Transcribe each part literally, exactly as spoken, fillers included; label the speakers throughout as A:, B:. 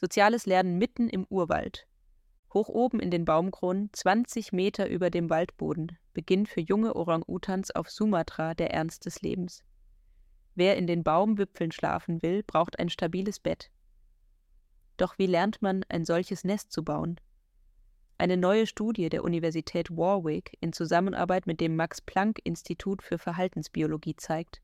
A: Soziales Lernen mitten im Urwald. Hoch oben in den Baumkronen, zwanzig Meter über dem Waldboden, beginnt für junge Orang-Utans auf Sumatra der Ernst des Lebens. Wer in den Baumwipfeln schlafen will, braucht ein stabiles Bett. Doch wie lernt man, ein solches Nest zu bauen? Eine neue Studie der Universität Warwick in Zusammenarbeit mit dem Max-Planck-Institut für Verhaltensbiologie zeigt: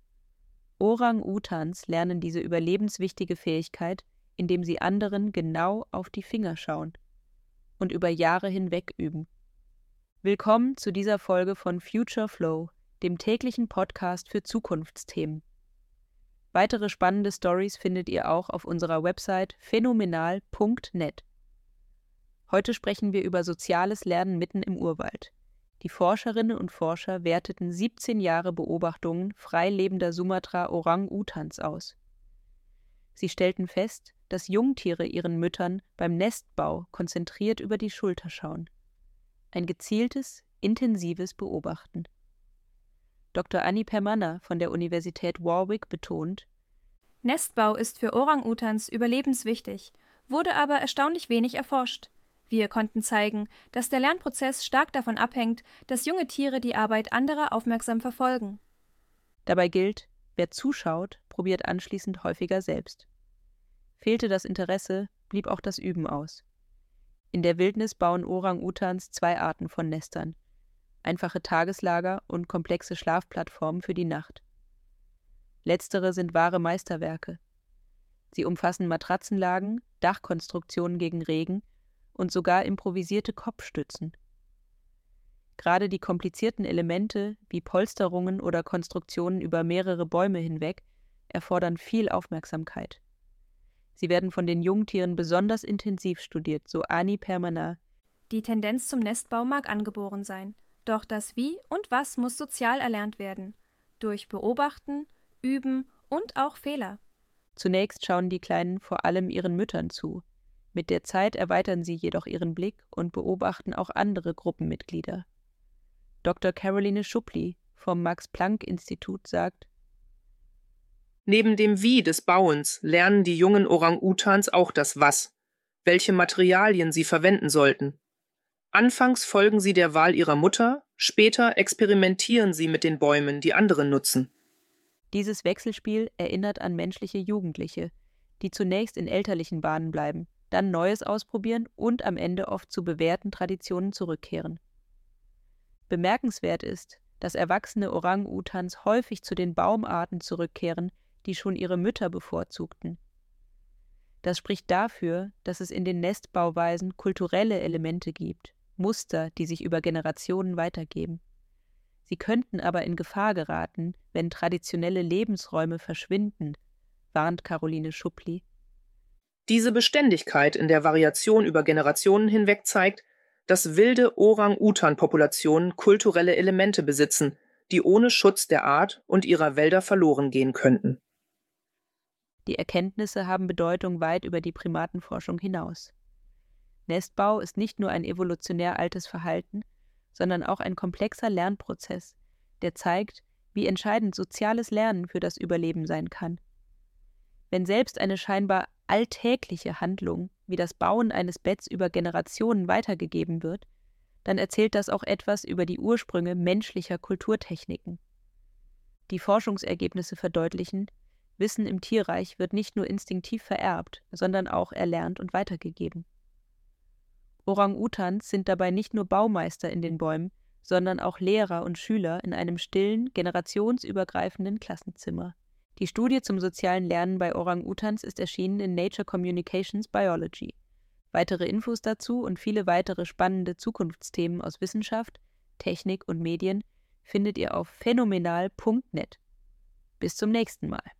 A: Orang-Utans lernen diese überlebenswichtige Fähigkeit, indem sie anderen genau auf die Finger schauen und über Jahre hinweg üben. Willkommen zu dieser Folge von Future Flow, dem täglichen Podcast für Zukunftsthemen. Weitere spannende Stories findet ihr auch auf unserer Website phänomenal punkt net. Heute sprechen wir über soziales Lernen mitten im Urwald. Die Forscherinnen und Forscher werteten siebzehn Jahre Beobachtungen frei lebender Sumatra-Orang-Utans aus. Sie stellten fest, dass Jungtiere ihren Müttern beim Nestbau konzentriert über die Schulter schauen. Ein gezieltes, intensives Beobachten. Doktor Annie Permanner von der Universität Warwick betont:
B: Nestbau ist für Orang-Utans überlebenswichtig, wurde aber erstaunlich wenig erforscht. Wir konnten zeigen, dass der Lernprozess stark davon abhängt, dass junge Tiere die Arbeit anderer aufmerksam verfolgen.
A: Dabei gilt, wer zuschaut, probiert anschließend häufiger selbst. Fehlte das Interesse, blieb auch das Üben aus. In der Wildnis bauen Orang-Utans zwei Arten von Nestern: einfache Tageslager und komplexe Schlafplattformen für die Nacht. Letztere sind wahre Meisterwerke. Sie umfassen Matratzenlagen, Dachkonstruktionen gegen Regen und sogar improvisierte Kopfstützen. Gerade die komplizierten Elemente wie Polsterungen oder Konstruktionen über mehrere Bäume hinweg erfordern viel Aufmerksamkeit. Sie werden von den Jungtieren besonders intensiv studiert, so Annie Permanner.
B: Die Tendenz zum Nestbau mag angeboren sein, doch das Wie und Was muss sozial erlernt werden. Durch Beobachten, Üben und auch Fehler.
A: Zunächst schauen die Kleinen vor allem ihren Müttern zu. Mit der Zeit erweitern sie jedoch ihren Blick und beobachten auch andere Gruppenmitglieder. Doktor Caroline Schuppli vom Max-Planck-Institut sagt:
C: Neben dem Wie des Bauens lernen die jungen Orang-Utans auch das Was, welche Materialien sie verwenden sollten. Anfangs folgen sie der Wahl ihrer Mutter, später experimentieren sie mit den Bäumen, die andere nutzen.
A: Dieses Wechselspiel erinnert an menschliche Jugendliche, die zunächst in elterlichen Bahnen bleiben, dann Neues ausprobieren und am Ende oft zu bewährten Traditionen zurückkehren. Bemerkenswert ist, dass erwachsene Orang-Utans häufig zu den Baumarten zurückkehren, die schon ihre Mütter bevorzugten. Das spricht dafür, dass es in den Nestbauweisen kulturelle Elemente gibt, Muster, die sich über Generationen weitergeben. Sie könnten aber in Gefahr geraten, wenn traditionelle Lebensräume verschwinden, warnt Caroline Schuppli.
C: Diese Beständigkeit in der Variation über Generationen hinweg zeigt, dass wilde Orang-Utan-Populationen kulturelle Elemente besitzen, die ohne Schutz der Art und ihrer Wälder verloren gehen könnten.
A: Die Erkenntnisse haben Bedeutung weit über die Primatenforschung hinaus. Nestbau ist nicht nur ein evolutionär altes Verhalten, sondern auch ein komplexer Lernprozess, der zeigt, wie entscheidend soziales Lernen für das Überleben sein kann. Wenn selbst eine scheinbar alltägliche Handlung wie das Bauen eines Betts über Generationen weitergegeben wird, dann erzählt das auch etwas über die Ursprünge menschlicher Kulturtechniken. Die Forschungsergebnisse verdeutlichen, Wissen im Tierreich wird nicht nur instinktiv vererbt, sondern auch erlernt und weitergegeben. Orang-Utans sind dabei nicht nur Baumeister in den Bäumen, sondern auch Lehrer und Schüler in einem stillen, generationsübergreifenden Klassenzimmer. Die Studie zum sozialen Lernen bei Orang-Utans ist erschienen in Nature Communications Biology. Weitere Infos dazu und viele weitere spannende Zukunftsthemen aus Wissenschaft, Technik und Medien findet ihr auf phänomenal punkt net. Bis zum nächsten Mal.